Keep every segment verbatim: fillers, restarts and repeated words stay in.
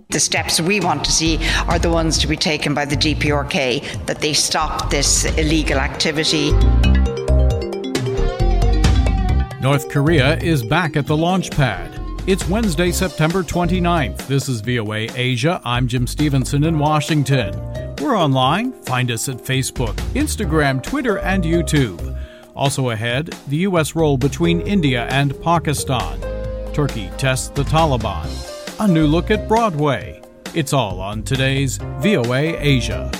The steps we want to see are the ones to be taken by the D P R K, that they stop this illegal activity. North Korea is back at the launch pad. It's Wednesday, September twenty-ninth. This is V O A Asia. I'm Jim Stevenson in Washington. We're online. Find us at Facebook, Instagram, Twitter, and YouTube. Also ahead, the U S role between India and Pakistan. Turkey tests the Taliban. A new look at Broadway. It's all on today's V O A Asia.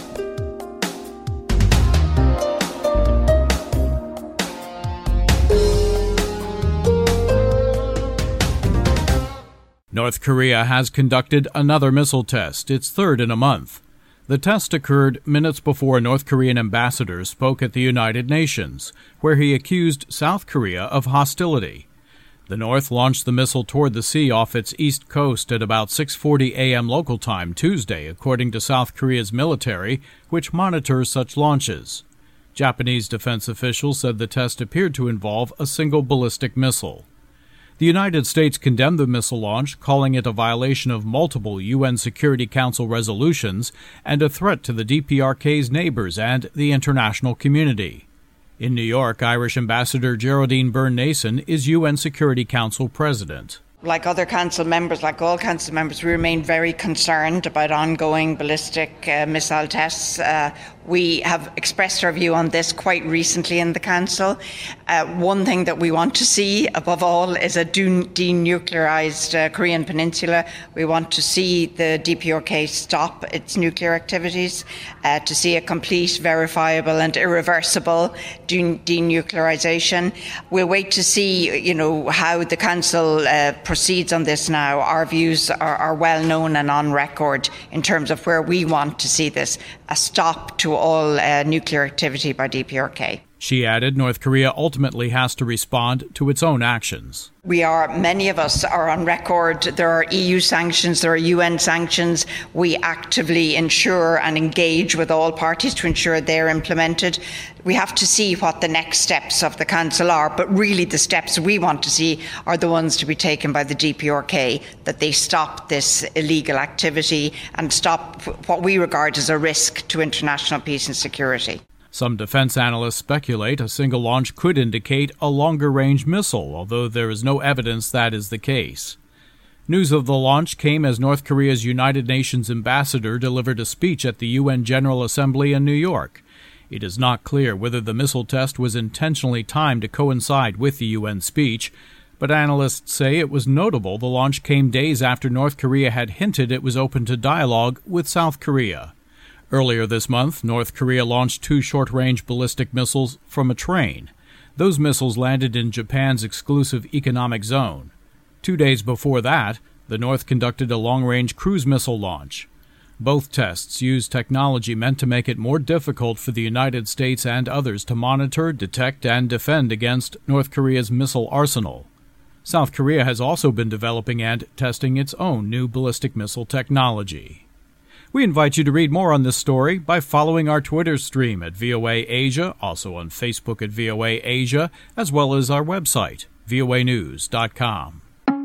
North Korea has conducted another missile test, its third in a month. The test occurred minutes before a North Korean ambassador spoke at the United Nations, where he accused South Korea of hostility. The North launched the missile toward the sea off its east coast at about six forty a.m. local time Tuesday, according to South Korea's military, which monitors such launches. Japanese defense officials said the test appeared to involve a single ballistic missile. The United States condemned the missile launch, calling it a violation of multiple U N Security Council resolutions and a threat to the D P R K's neighbors and the international community. In New York, Irish Ambassador Geraldine Byrne-Nason is U N Security Council president. Like other council members, like all council members, we remain very concerned about ongoing ballistic uh, missile tests. Uh, we have expressed our view on this quite recently in the council. Uh, one thing that we want to see, above all, is a denuclearized uh, Korean peninsula. We want to see the D P R K stop its nuclear activities, uh, to see a complete, verifiable and irreversible de- denuclearization. We'll wait to see, you know, how the council uh, proceeds on this now. Our views are, are well known and on record in terms of where we want to see this, a stop to all uh, nuclear activity by D P R K. She added North Korea ultimately has to respond to its own actions. We are, many of us are on record. There are E U sanctions, there are U N sanctions. We actively ensure and engage with all parties to ensure they're implemented. We have to see what the next steps of the Council are, but really the steps we want to see are the ones to be taken by the D P R K, that they stop this illegal activity and stop what we regard as a risk to international peace and security. Some defense analysts speculate a single launch could indicate a longer-range missile, although there is no evidence that is the case. News of the launch came as North Korea's United Nations ambassador delivered a speech at the U N General Assembly in New York. It is not clear whether the missile test was intentionally timed to coincide with the U N speech, but analysts say it was notable the launch came days after North Korea had hinted it was open to dialogue with South Korea. Earlier this month, North Korea launched two short-range ballistic missiles from a train. Those missiles landed in Japan's exclusive economic zone. Two days before that, the North conducted a long-range cruise missile launch. Both tests used technology meant to make it more difficult for the United States and others to monitor, detect, and defend against North Korea's missile arsenal. South Korea has also been developing and testing its own new ballistic missile technology. We invite you to read more on this story by following our Twitter stream at V O A Asia, also on Facebook at V O A Asia, as well as our website, V O A news dot com.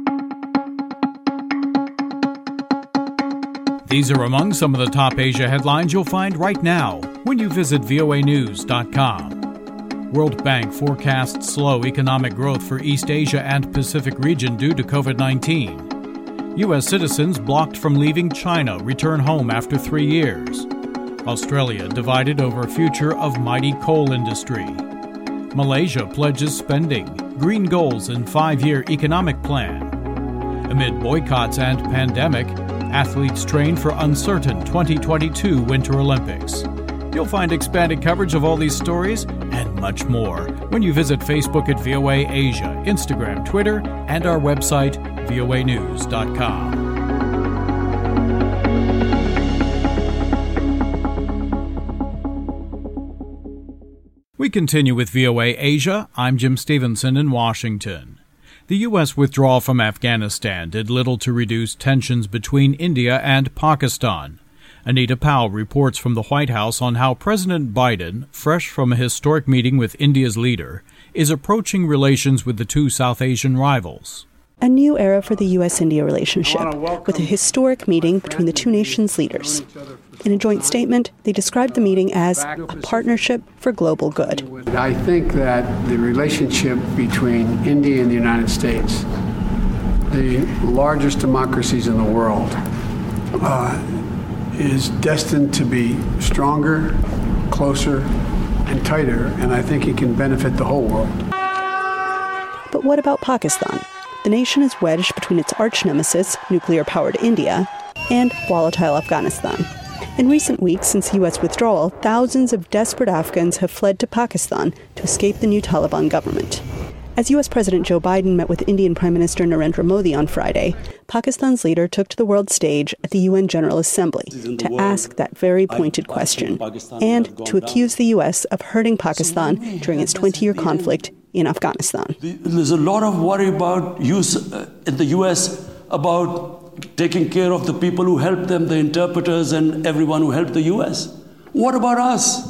These are among some of the top Asia headlines you'll find right now when you visit V O A news dot com. World Bank forecasts slow economic growth for East Asia and Pacific region due to covid nineteen. U S citizens blocked from leaving China return home after three years. Australia divided over future of mighty coal industry. Malaysia pledges spending, green goals in five-year economic plan. Amid boycotts and pandemic, athletes train for uncertain twenty twenty-two Winter Olympics. You'll find expanded coverage of all these stories and much more when you visit Facebook at V O A Asia, Instagram, Twitter, and our website, V O A news dot com. We continue with V O A Asia. I'm Jim Stevenson in Washington. The U S withdrawal from Afghanistan did little to reduce tensions between India and Pakistan. Anita Powell reports from the White House on how President Biden, fresh from a historic meeting with India's leader, is approaching relations with the two South Asian rivals. a new era for the U S India relationship, with a historic meeting between the two nations' leaders. In a joint statement, they described the meeting as a partnership for global good. I think that the relationship between India and the United States, the largest democracies in the world, uh, is destined to be stronger, closer, and tighter, and I think it can benefit the whole world. But what about Pakistan? The nation is wedged between its arch-nemesis, nuclear-powered India, and volatile Afghanistan. In recent weeks, since U S withdrawal, thousands of desperate Afghans have fled to Pakistan to escape the new Taliban government. As U S President Joe Biden met with Indian Prime Minister Narendra Modi on Friday, Pakistan's leader took to the world stage at the U N General Assembly to ask that very pointed question and to accuse the U S of hurting Pakistan during its twenty-year conflict in Afghanistan. There's a lot of worry about use in the U S about taking care of the people who helped them, the interpreters and everyone who helped the U S. What about us?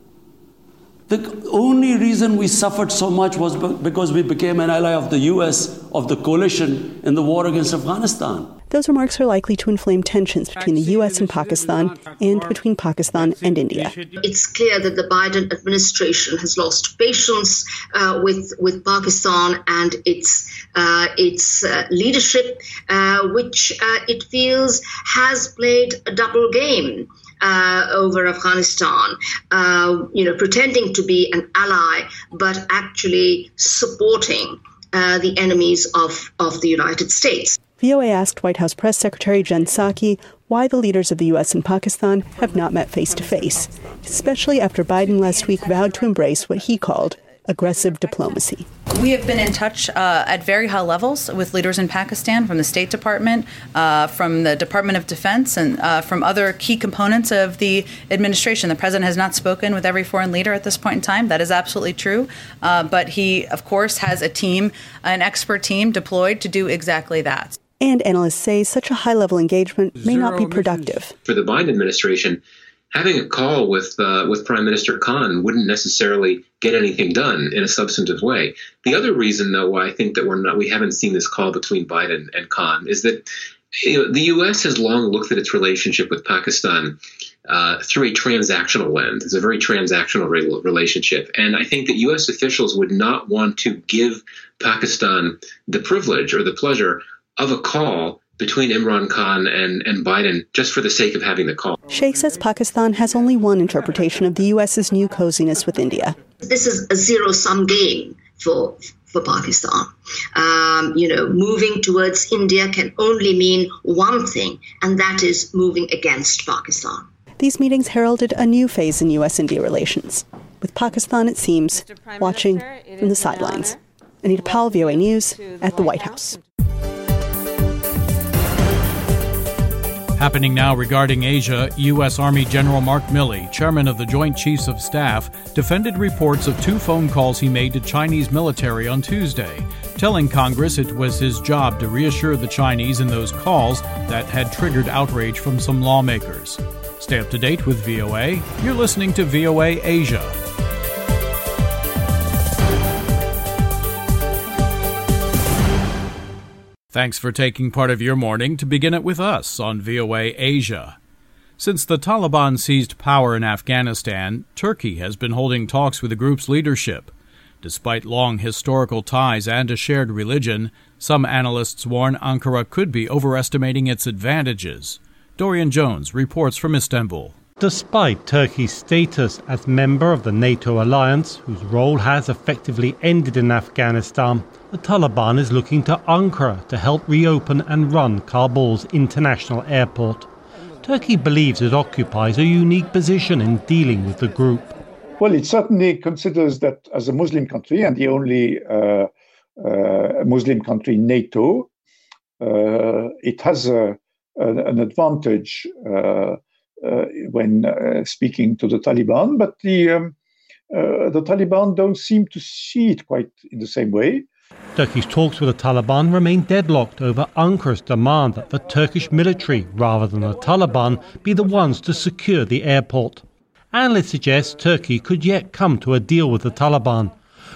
The only reason we suffered so much was because we became an ally of the U S, of the coalition in the war against Afghanistan. Those remarks are likely to inflame tensions between the U S and Pakistan and between Pakistan and India. It's clear that the Biden administration has lost patience uh, with with Pakistan and its uh, its uh, leadership, uh, which uh, it feels has played a double game uh, over Afghanistan. Uh, you know, pretending to be an ally, but actually supporting uh, the enemies of of the United States. V O A asked White House Press Secretary Jen Psaki why the leaders of the U S and Pakistan have not met face-to-face, especially after Biden last week vowed to embrace what he called aggressive diplomacy. We have been in touch uh, at very high levels with leaders in Pakistan, from the State Department, uh, from the Department of Defense, and uh, from other key components of the administration. The president has not spoken with every foreign leader at this point in time. That is absolutely true. Uh, but he, of course, has a team, an expert team deployed to do exactly that. And analysts say such a high-level engagement may not be productive. For the Biden administration, having a call with uh, with Prime Minister Khan wouldn't necessarily get anything done in a substantive way. The other reason, though, why I think that we're not we haven't seen this call between Biden and Khan is that you know, the U S has long looked at its relationship with Pakistan uh, through a transactional lens. It's a very transactional re- relationship. And I think that U S officials would not want to give Pakistan the privilege or the pleasure of a call between Imran Khan and, and Biden just for the sake of having the call. Sheikh says Pakistan has only one interpretation of the U S's new coziness with India. This is a zero-sum game for for Pakistan. Um, you know, moving towards India can only mean one thing, and that is moving against Pakistan. These meetings heralded a new phase in U S-India relations, with Pakistan, it seems, watching from the sidelines. Anita Powell, V O A News, at the White House. Happening now regarding Asia, U S. Army General Mark Milley, chairman of the Joint Chiefs of Staff, defended reports of two phone calls he made to Chinese military on Tuesday, telling Congress it was his job to reassure the Chinese in those calls that had triggered outrage from some lawmakers. Stay up to date with V O A. You're listening to V O A Asia. Thanks for taking part of your morning to begin it with us on V O A Asia. Since the Taliban seized power in Afghanistan, Turkey has been holding talks with the group's leadership. Despite long historical ties and a shared religion, some analysts warn Ankara could be overestimating its advantages. Dorian Jones reports from Istanbul. Despite Turkey's status as member of the NATO alliance, whose role has effectively ended in Afghanistan, the Taliban is looking to Ankara to help reopen and run Kabul's international airport. Turkey believes it occupies a unique position in dealing with the group. Well, it certainly considers that as a Muslim country and the only uh, uh, Muslim country in NATO, uh, it has a, a, an advantage uh, uh, when uh, speaking to the Taliban, but the, um, uh, the Taliban don't seem to see it quite in the same way. Turkey's talks with the Taliban remain deadlocked over Ankara's demand that the Turkish military, rather than the Taliban, be the ones to secure the airport. Analysts suggest Turkey could yet come to a deal with the Taliban.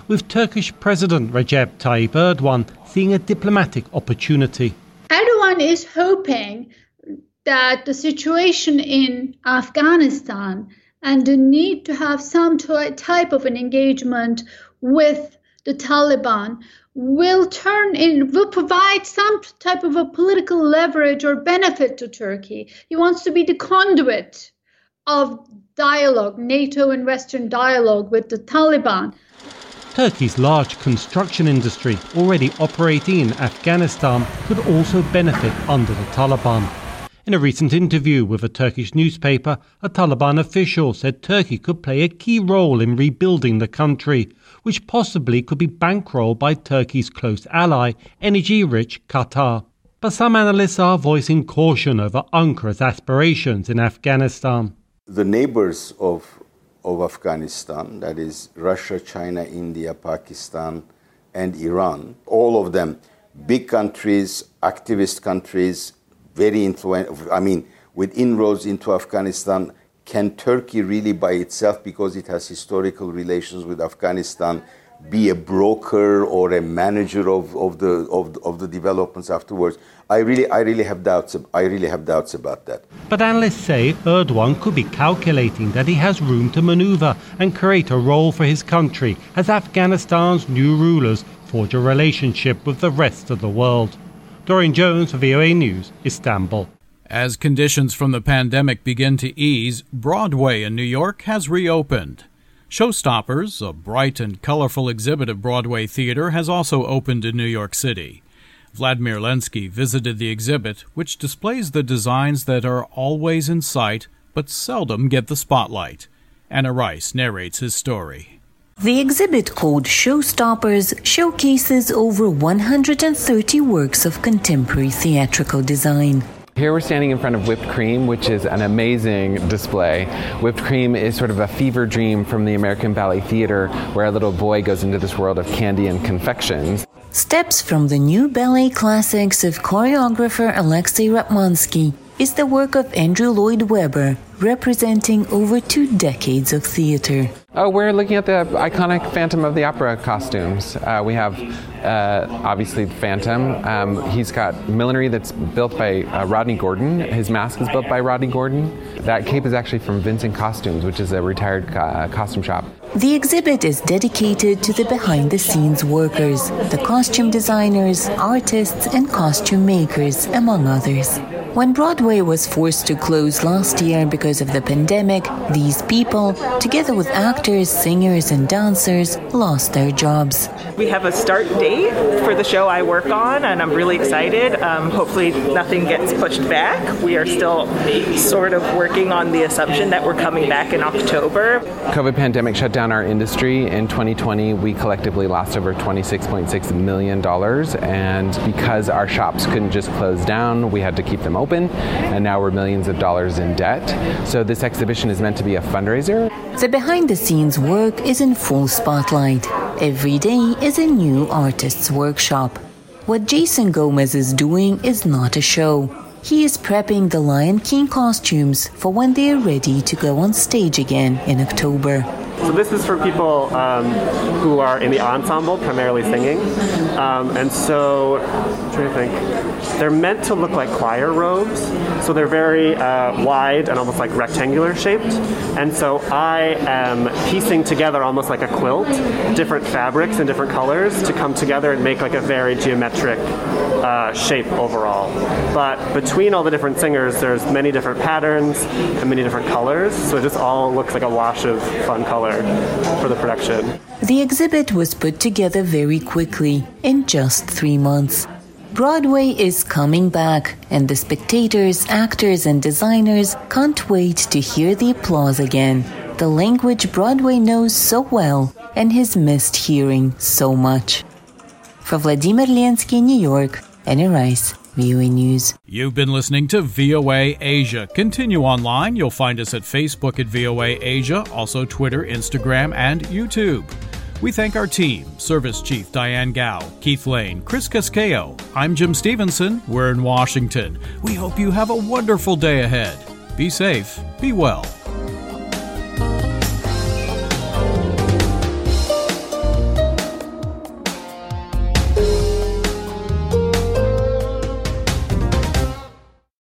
with Turkish President Recep Tayyip Erdogan seeing a diplomatic opportunity. Erdogan is hoping that the situation in Afghanistan and the need to have some type of an engagement with the Taliban will turn in, will provide some type of a political leverage or benefit to Turkey. He wants to be the conduit of dialogue, NATO and Western dialogue with the Taliban. Turkey's large construction industry, already operating in Afghanistan, could also benefit under the Taliban. In a recent interview with a Turkish newspaper, a Taliban official said Turkey could play a key role in rebuilding the country, which possibly could be bankrolled by Turkey's close ally, energy-rich Qatar. But some analysts are voicing caution over Ankara's aspirations in Afghanistan. The neighbors of, of Afghanistan, that is Russia, China, India, Pakistan, and Iran, all of them big countries, activist countries, very influential, I mean, with inroads into Afghanistan. Can Turkey really by itself, because it has historical relations with Afghanistan, be a broker or a manager of, of the of, of the developments afterwards? I really I really have doubts I really have doubts about that. But analysts say Erdogan could be calculating that he has room to maneuver and create a role for his country as Afghanistan's new rulers forge a relationship with the rest of the world. Dorian Jones for V O A News, Istanbul. As conditions from the pandemic begin to ease, Broadway in New York has reopened. Showstoppers, a bright and colorful exhibit of Broadway theater, has also opened in New York City. Vladimir Lenski visited the exhibit, which displays the designs that are always in sight but seldom get the spotlight. Anna Rice narrates his story. The exhibit called Showstoppers showcases over one hundred thirty works of contemporary theatrical design. Here we're standing in front of Whipped Cream, which is an amazing display. Whipped Cream is sort of a fever dream from the American Ballet Theater, where a little boy goes into this world of candy and confections. Steps from the new ballet classics of choreographer Alexei Ratmansky is the work of Andrew Lloyd Webber, representing over two decades of theater. Oh, we're looking at the iconic Phantom of the Opera costumes. Uh, we have, uh, obviously, the Phantom. Um, he's got millinery that's built by uh, Rodney Gordon. His mask is built by Rodney Gordon. That cape is actually from Vincent Costumes, which is a retired uh, costume shop. The exhibit is dedicated to the behind-the-scenes workers, the costume designers, artists, and costume makers, among others. When Broadway was forced to close last year because of the pandemic, these people, together with actors, singers, and dancers, lost their jobs. We have a start date for the show I work on, and I'm really excited. Um, hopefully nothing gets pushed back. We are still sort of working on the assumption that we're coming back in October. COVID pandemic shut down our industry. In twenty twenty, we collectively lost over twenty-six point six million dollars, and because our shops couldn't just close down, we had to keep them open, and now we're millions of dollars in debt. So this exhibition is meant to be a fundraiser. The behind-the-scenes work is in full spotlight. Every day is a new artist's workshop. What Jason Gomez is doing is not a show. He is prepping the Lion King costumes for when they are ready to go on stage again in October. So this is for people um, who are in the ensemble, primarily singing. Um, and so, I'm trying to think, they're meant to look like choir robes. So they're very uh, wide and almost like rectangular shaped. And so I am piecing together almost like a quilt, different fabrics and different colors to come together and make like a very geometric uh, shape overall. But between all the different singers, there's many different patterns and many different colors. So it just all looks like a wash of fun color for the production. The exhibit was put together very quickly, in just three months. Broadway is coming back, and the spectators, actors, and designers can't wait to hear the applause again, the language Broadway knows so well and has missed hearing so much. For Vladimir Lenski, New York, Anna Rice, V O A News. You've been listening to V O A Asia. Continue online. You'll find us at Facebook at V O A Asia, also Twitter, Instagram, and YouTube. We thank our team, Service Chief Diane Gao, Keith Lane, Chris Casquejo. I'm Jim Stevenson. We're in Washington. We hope you have a wonderful day ahead. Be safe. Be well.